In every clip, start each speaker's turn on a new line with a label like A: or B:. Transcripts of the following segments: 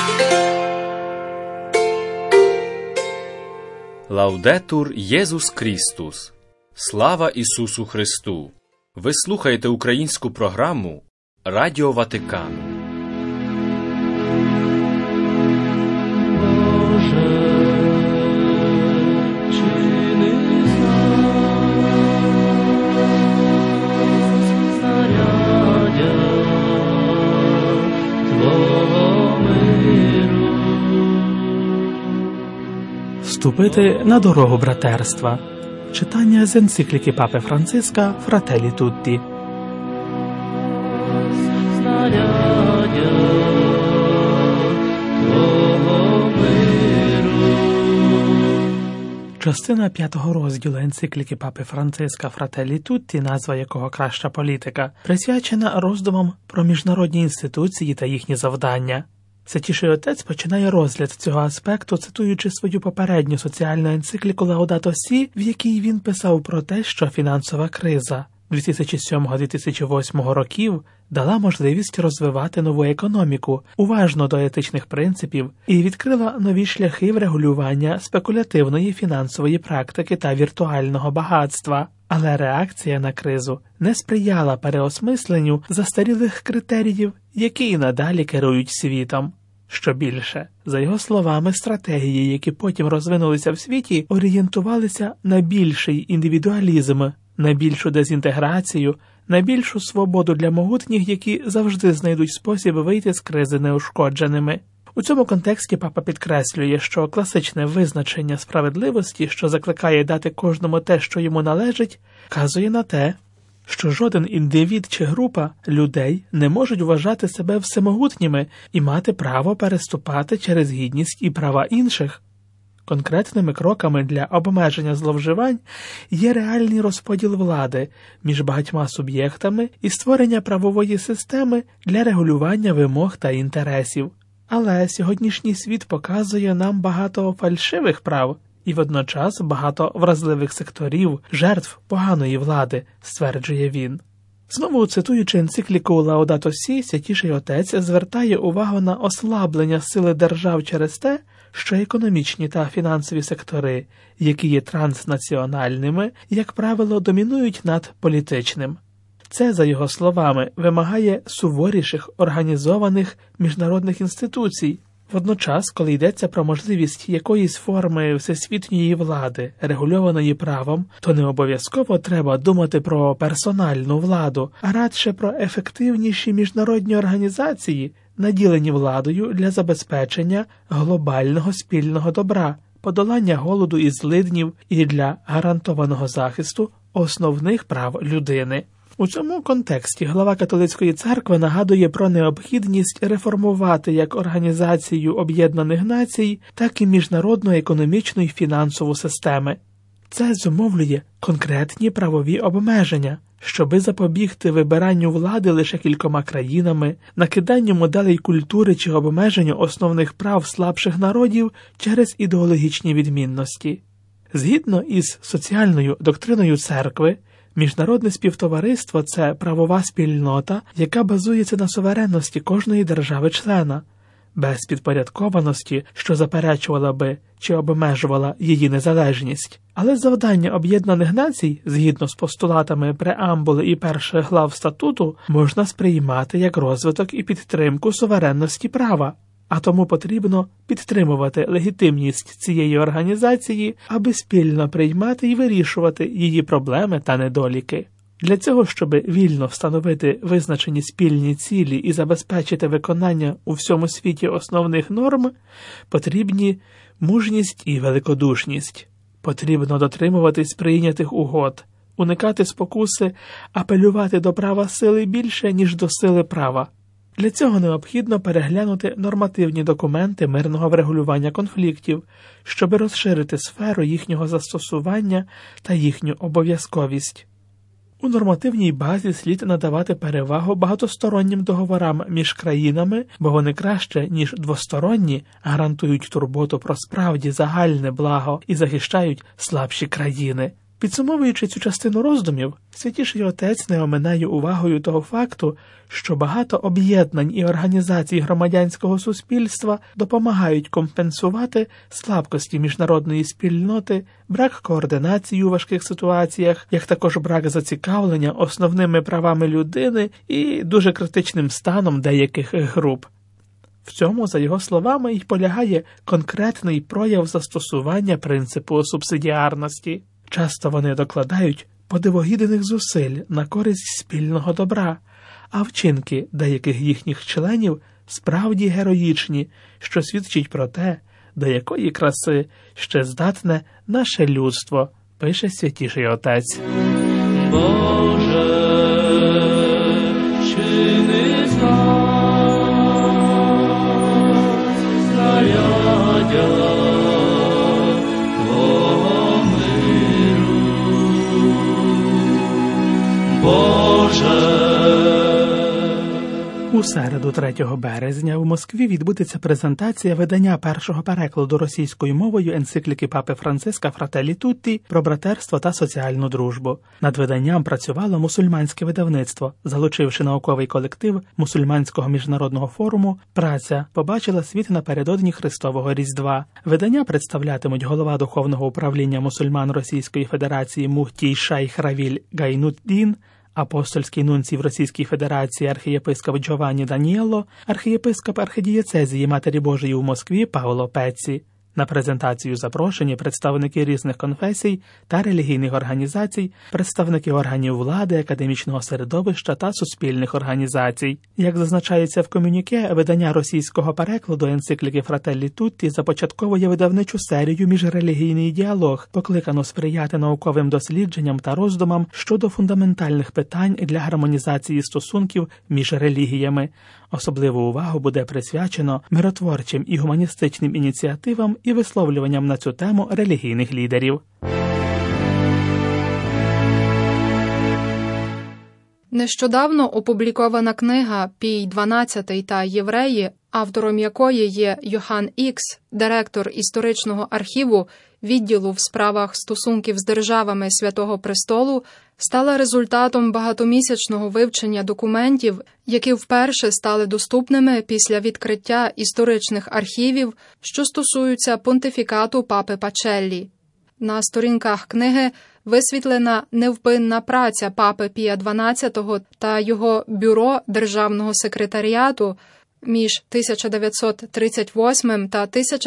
A: Лаудетур Єсус Крістус! Слава Ісусу Христу! Ви слухаєте українську програму Радіо Ватикану.
B: Вступити на дорогу братерства. Читання з енцикліки Папи Франциска «Фрателі Тутті». Частина 5-го розділу енцикліки Папи Франциска «Фрателі Тутті», назва якого «Краща політика», присвячена роздумам про міжнародні інституції та їхні завдання. Святіший Отець починає розгляд цього аспекту, цитуючи свою попередню соціальну енцикліку «Лаудато Сі», в якій він писав про те, що фінансова криза 2007-2008 років дала можливість розвивати нову економіку, уважно до етичних принципів, і відкрила нові шляхи врегулювання спекулятивної фінансової практики та віртуального багатства. Але реакція на кризу не сприяла переосмисленню застарілих критеріїв, які і надалі керують світом. Що більше, за його словами, стратегії, які потім розвинулися в світі, орієнтувалися на більший індивідуалізм, на більшу дезінтеграцію, на більшу свободу для могутніх, які завжди знайдуть спосіб вийти з кризи неушкодженими. У цьому контексті папа підкреслює, що класичне визначення справедливості, що закликає дати кожному те, що йому належить, вказує на те, що жоден індивід чи група людей не можуть вважати себе всемогутніми і мати право переступати через гідність і права інших. Конкретними кроками для обмеження зловживань є реальний розподіл влади між багатьма суб'єктами і створення правової системи для регулювання вимог та інтересів. Але сьогоднішній світ показує нам багато фальшивих прав і водночас багато вразливих секторів, жертв поганої влади, стверджує він. Знову цитуючи енцикліку «Лаудато Сі», Святіший Отець звертає увагу на ослаблення сили держав через те, що економічні та фінансові сектори, які є транснаціональними, як правило, домінують над політичним. Це, за його словами, вимагає суворіших організованих міжнародних інституцій. Водночас, коли йдеться про можливість якоїсь форми всесвітньої влади, регульованої правом, то не обов'язково треба думати про персональну владу, а радше про ефективніші міжнародні організації, наділені владою для забезпечення глобального спільного добра, подолання голоду і злиднів і для гарантованого захисту основних прав людини. У цьому контексті глава Католицької церкви нагадує про необхідність реформувати як Організацію Об'єднаних Націй, так і міжнародну економічну і фінансову системи. Це зумовлює конкретні правові обмеження, щоби запобігти вибиранню влади лише кількома країнами, накиданню моделей культури чи обмеженню основних прав слабших народів через ідеологічні відмінності. Згідно із соціальною доктриною церкви, міжнародне співтовариство – це правова спільнота, яка базується на суверенності кожної держави-члена, без підпорядкованості, що заперечувала би чи обмежувала її незалежність. Але завдання Об'єднаних Націй, згідно з постулатами преамбули і перших глав статуту, можна сприймати як розвиток і підтримку суверенності права. А тому потрібно підтримувати легітимність цієї організації, аби спільно приймати і вирішувати її проблеми та недоліки. Для цього, щоб вільно встановити визначені спільні цілі і забезпечити виконання у всьому світі основних норм, потрібні мужність і великодушність. Потрібно дотримуватись прийнятих угод, уникати спокуси, апелювати до права сили більше, ніж до сили права. Для цього необхідно переглянути нормативні документи мирного врегулювання конфліктів, щоб розширити сферу їхнього застосування та їхню обов'язковість. У нормативній базі слід надавати перевагу багатостороннім договорам між країнами, бо вони краще, ніж двосторонні, гарантують турботу про справді загальне благо і захищають слабші країни. Підсумовуючи цю частину роздумів, Святіший Отець не оминає увагою того факту, що багато об'єднань і організацій громадянського суспільства допомагають компенсувати слабкості міжнародної спільноти, брак координації у важких ситуаціях, як також брак зацікавлення основними правами людини і дуже критичним станом деяких груп. В цьому, за його словами, й полягає конкретний прояв застосування принципу субсидіарності. Часто вони докладають подивогідних зусиль на користь спільного добра, а вчинки деяких їхніх членів справді героїчні, що свідчить про те, до якої краси ще здатне наше людство, пише Святіший Отець.
C: Боже, чини з нас знаряддя Твого миру. Боже.
B: У середу 3 березня в Москві відбудеться презентація видання першого перекладу російською мовою енцикліки Папи Франциска «Фрателлі Тутті» про братерство та соціальну дружбу. Над виданням працювало мусульманське видавництво. Залучивши науковий колектив Мусульманського міжнародного форуму, праця побачила світ напередодні Христового Різдва. Видання представлятимуть голова Духовного управління мусульман Російської Федерації Мухтій Шайх Равіль Гайнуддін, апостольський нунцій в Російській Федерації архієпископ Джованні Даніелло, архієпископ архідієцезії Матері Божої у Москві Паоло Пецці. На презентацію запрошені представники різних конфесій та релігійних організацій, представники органів влади, академічного середовища та суспільних організацій. Як зазначається в комюніке, видання російського перекладу енцикліки «Фрателлі Тутті» започатковує видавничу серію «Міжрелігійний діалог», покликано сприяти науковим дослідженням та роздумам щодо фундаментальних питань для гармонізації стосунків між релігіями. Особливу увагу буде присвячено миротворчим і гуманістичним ініціативам і висловлюванням на цю тему релігійних лідерів.
D: Нещодавно опублікована книга «Пій XII та євреї», автором якої є Йохан Ікс, директор історичного архіву відділу в справах стосунків з державами Святого Престолу, стала результатом багатомісячного вивчення документів, які вперше стали доступними після відкриття історичних архівів, що стосуються понтифікату папи Пачеллі. На сторінках книги висвітлена невпинна праця папи Пія XII та його бюро Державного секретаріату між 1938 та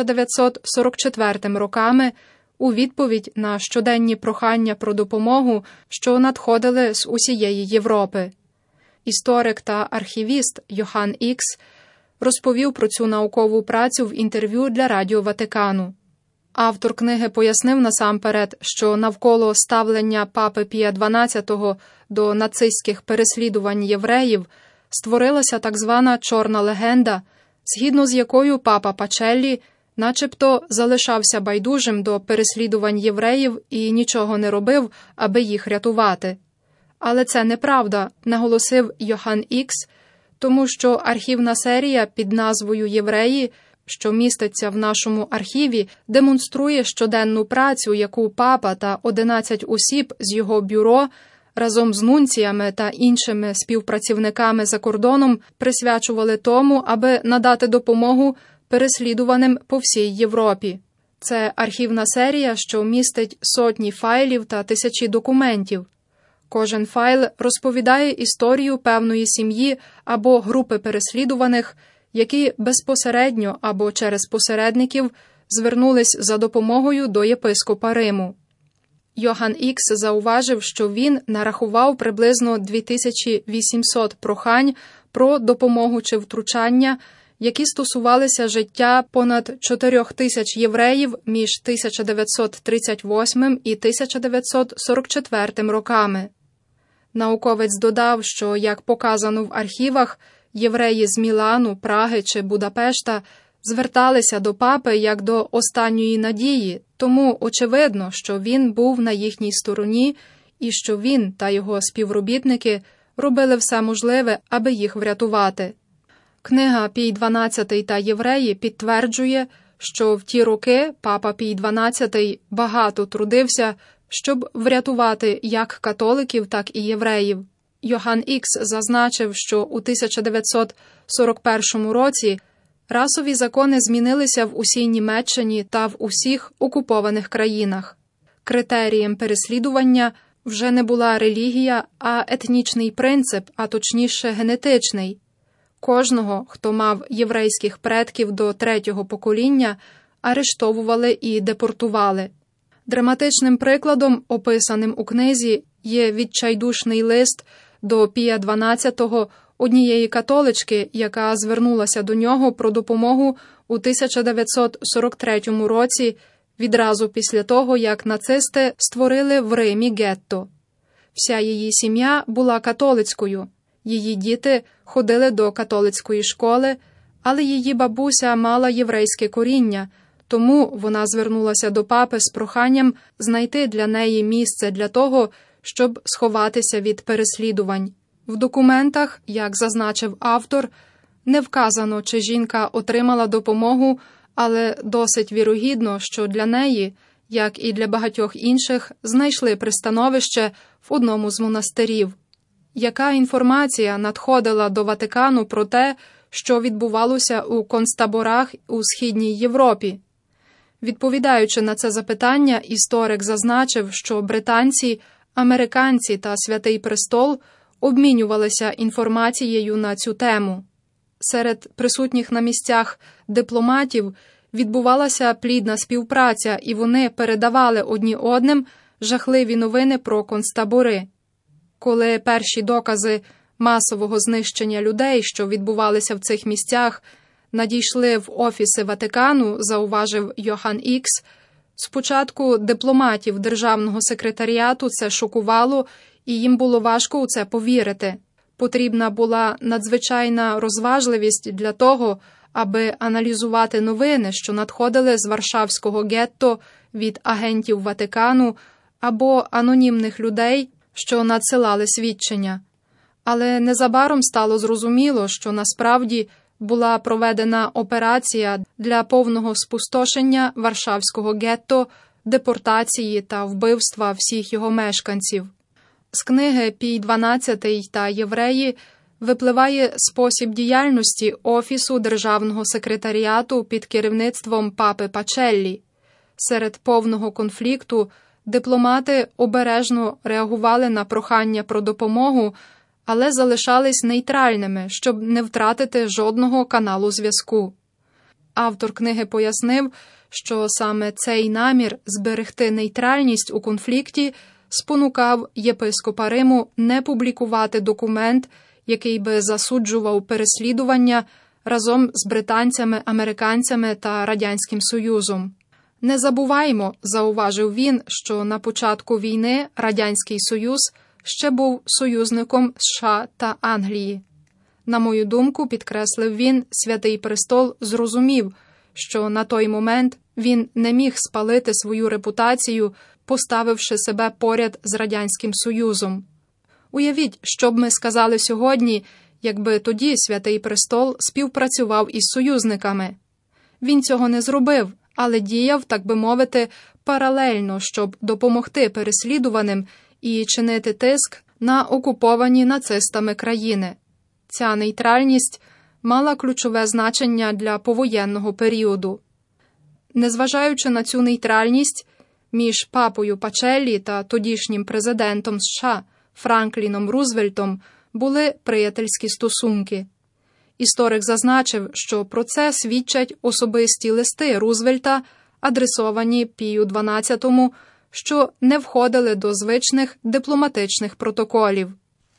D: 1944 роками у відповідь на щоденні прохання про допомогу, що надходили з усієї Європи. Історик та архівіст Йохан Ікс розповів про цю наукову працю в інтерв'ю для Радіо Ватикану. Автор книги пояснив насамперед, що навколо ставлення папи Пія XII до нацистських переслідувань євреїв створилася так звана «чорна легенда», згідно з якою папа Пачеллі начебто залишався байдужим до переслідувань євреїв і нічого не робив, аби їх рятувати. Але це неправда, наголосив Йохан Ікс, тому що архівна серія під назвою «Євреї», що міститься в нашому архіві, демонструє щоденну працю, яку папа та 11 осіб з його бюро разом з нунціями та іншими співпрацівниками за кордоном присвячували тому, аби надати допомогу переслідуваним по всій Європі. Це архівна серія, що містить сотні файлів та тисячі документів. Кожен файл розповідає історію певної сім'ї або групи переслідуваних, які безпосередньо або через посередників звернулись за допомогою до єпископа Риму. Йохан Ікс зауважив, що він нарахував приблизно 2800 прохань про допомогу чи втручання, які стосувалися життя понад 4000 євреїв між 1938 і 1944 роками. Науковець додав, що, як показано в архівах, євреї з Мілану, Праги чи Будапешта зверталися до папи як до останньої надії, тому очевидно, що він був на їхній стороні і що він та його співробітники робили все можливе, аби їх врятувати. Книга «Пій XII та євреї» підтверджує, що в ті роки папа Пій XII багато трудився щоб врятувати як католиків, так і євреїв. Йоганн Ікс зазначив, що у 1941 році расові закони змінилися в усій Німеччині та в усіх окупованих країнах. Критерієм переслідування вже не була релігія, а етнічний принцип, а точніше генетичний. Кожного, хто мав єврейських предків до 3-го покоління, арештовували і депортували. Драматичним прикладом, описаним у книзі, є відчайдушний лист до Пія XII однієї католички, яка звернулася до нього про допомогу у 1943 році, відразу після того, як нацисти створили в Римі гетто. Вся її сім'я була католицькою, її діти ходили до католицької школи, але її бабуся мала єврейське коріння, тому вона звернулася до папи з проханням знайти для неї місце для того, щоб сховатися від переслідувань. В документах, як зазначив автор, не вказано, чи жінка отримала допомогу, але досить вірогідно, що для неї, як і для багатьох інших, знайшли пристановище в одному з монастирів. Яка інформація надходила до Ватикану про те, що відбувалося у концтаборах у Східній Європі? Відповідаючи на це запитання, історик зазначив, що британці, американці та Святий Престол обмінювалися інформацією на цю тему. Серед присутніх на місцях дипломатів відбувалася плідна співпраця, і вони передавали одні одним жахливі новини про концтабори. Коли перші докази масового знищення людей, що відбувалися в цих місцях, надійшли в офіси Ватикану, зауважив Йоганн Ікс, спочатку дипломатів Державного секретаріату це шокувало, і їм було важко у це повірити. Потрібна була надзвичайна розважливість для того, аби аналізувати новини, що надходили з Варшавського гетто від агентів Ватикану або анонімних людей, що надсилали свідчення. Але незабаром стало зрозуміло, що насправді була проведена операція для повного спустошення Варшавського гетто, депортації та вбивства всіх його мешканців. З книги «Пій XII та євреї» випливає спосіб діяльності Офісу Державного секретаріату під керівництвом папи Пачеллі. Серед повного конфлікту дипломати обережно реагували на прохання про допомогу, але залишались нейтральними, щоб не втратити жодного каналу зв'язку. Автор книги пояснив, що саме цей намір зберегти нейтральність у конфлікті спонукав єпископа Риму не публікувати документ, який би засуджував переслідування разом з британцями, американцями та Радянським Союзом. «Не забуваймо», – зауважив він, що на початку війни Радянський Союз ще був союзником США та Англії. На мою думку, підкреслив він, Святий Престол зрозумів, що на той момент він не міг спалити свою репутацію, поставивши себе поряд з Радянським Союзом. Уявіть, що б ми сказали сьогодні, якби тоді Святий Престол співпрацював із союзниками. Він цього не зробив, але діяв, так би мовити, паралельно, щоб допомогти переслідуваним і чинити тиск на окуповані нацистами країни. Ця нейтральність мала ключове значення для повоєнного періоду. Незважаючи на цю нейтральність, між папою Пачеллі та тодішнім президентом США Франкліном Рузвельтом були приятельські стосунки. Історик зазначив, що про це свідчать особисті листи Рузвельта, адресовані Пію XII, що не входили до звичних дипломатичних протоколів.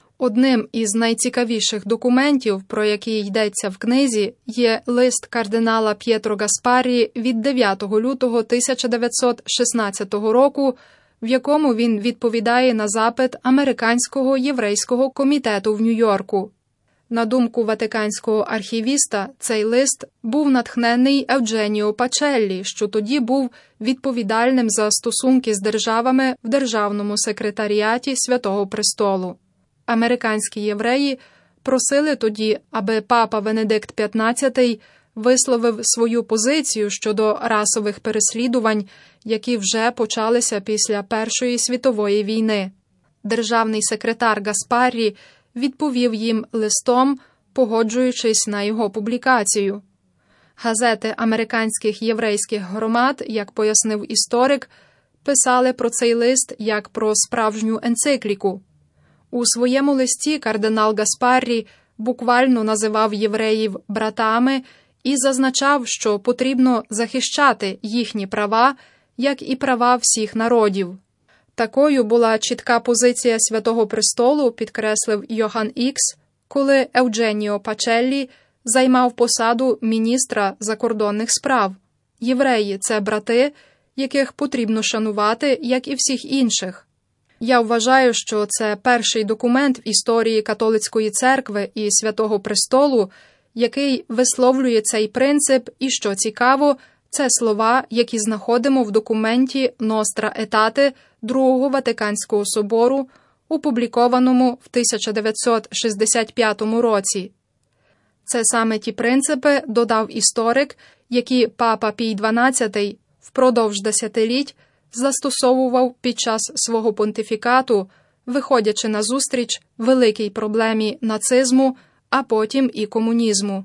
D: Одним із найцікавіших документів, про який йдеться в книзі, є лист кардинала П'єтро Гаспарі від 9 лютого 1916 року, в якому він відповідає на запит Американського єврейського комітету в Нью-Йорку. На думку ватиканського архівіста, цей лист був натхнений Евдженіо Пачеллі, що тоді був відповідальним за стосунки з державами в Державному секретаріаті Святого Престолу. Американські євреї просили тоді, аби папа Венедикт XV висловив свою позицію щодо расових переслідувань, які вже почалися після Першої світової війни. Державний секретар Гаспаррі відповів їм листом, погоджуючись на його публікацію. Газети американських єврейських громад, як пояснив історик, писали про цей лист як про справжню енцикліку. У своєму листі кардинал Гаспаррі буквально називав євреїв братами і зазначав, що потрібно захищати їхні права, як і права всіх народів. Такою була чітка позиція Святого Престолу, підкреслив Йоганн Ікс, коли Евдженіо Пачеллі займав посаду міністра закордонних справ. Євреї – це брати, яких потрібно шанувати, як і всіх інших. Я вважаю, що це перший документ в історії католицької церкви і Святого Престолу, який висловлює цей принцип, і, що цікаво, це слова, які знаходимо в документі «Ностра етате» Другого Ватиканського собору, опублікованому в 1965 році. Це саме ті принципи, додав історик, які папа Пій XII впродовж десятиліть застосовував під час свого понтифікату, виходячи назустріч великій проблемі нацизму, а потім і комунізму.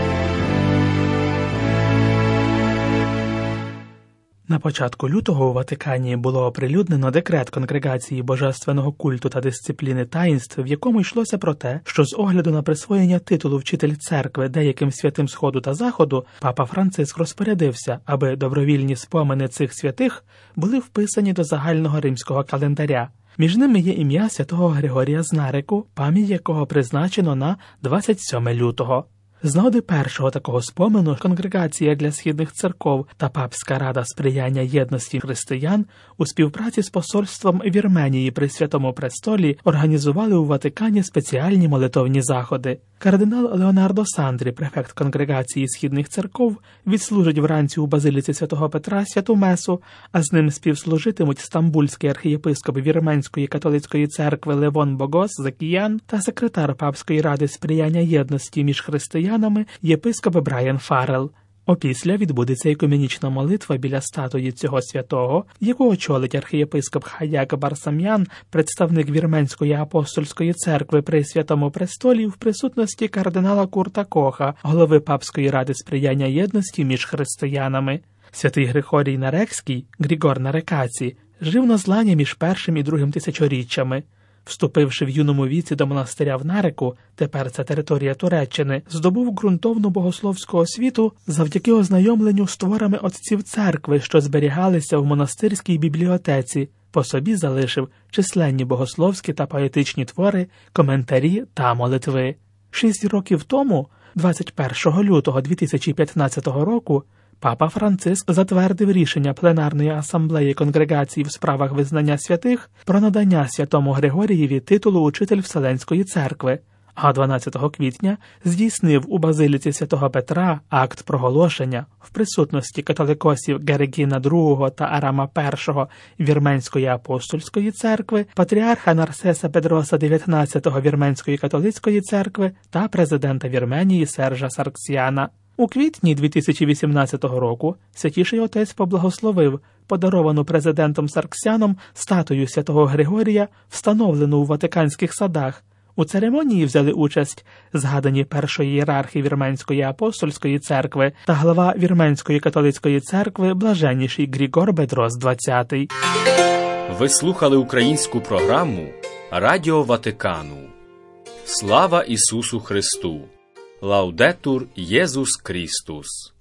B: На початку лютого у Ватикані було оприлюднено декрет Конгрегації божественного культу та дисципліни таїнств, в якому йшлося про те, що з огляду на присвоєння титулу вчитель церкви деяким святим Сходу та Заходу, папа Франциск розпорядився, аби добровільні спомини цих святих були вписані до загального римського календаря. Між ними є ім'я святого Григорія з Нарику, пам'ять якого призначено на 27 лютого. З нагоди першого такого спомену Конгрегація для східних церков та Папська рада сприяння єдності християн у співпраці з посольством Вірменії при Святому Престолі організували у Ватикані спеціальні молитовні заходи. Кардинал Леонардо Сандрі, префект Конгрегації східних церков, відслужить вранці у базиліці Святого Петра святу месу, а з ним співслужитимуть стамбульський архієпископ Вірменської католицької церкви Левон Богос Закіян та секретар Папської ради сприяння єдності між християнами єпископ Брайан Фаррелл. Опісля відбудеться екуменічна молитва біля статуї цього святого, яку очолить архієпископ Хаяк Барсам'ян, представник Вірменської апостольської церкви при Святому Престолі в присутності кардинала Курта Коха, голови Папської ради сприяння єдності між християнами. Святий Григорій Нарекський, Грігор Нарекаці, жив на злані між першим і другим тисячоріччями. Вступивши в юному віці до монастиря в Нарику, тепер це територія Туреччини, здобув ґрунтовну богословську освіту завдяки ознайомленню з творами отців церкви, що зберігалися в монастирській бібліотеці. По собі залишив численні богословські та поетичні твори, коментарі та молитви. 6 років тому, 21 лютого 2015 року, папа Франциск затвердив рішення Пленарної асамблеї Конгрегації в справах визнання святих про надання святому Григорієві титулу учитель Вселенської церкви, а 12 квітня здійснив у базиліці Святого Петра акт проголошення в присутності католикосів Герегіна II та Арама І Вірменської апостольської церкви, патріарха Нарсеса Педроса XIX Вірменської католицької церкви та президента Вірменії Сержа Сарксіана. У квітні 2018 року Святіший Отець поблагословив подаровану президентом Сарксяном статую святого Григорія, встановлену у Ватиканських садах. У церемонії взяли участь згадані першої ієрархи Вірменської апостольської церкви та глава Вірменської католицької церкви блаженніший Грігор Бедрос XX.
A: Ви слухали українську програму Радіо Ватикану. Слава Ісусу Христу! Лаудетур Єсус Крістус!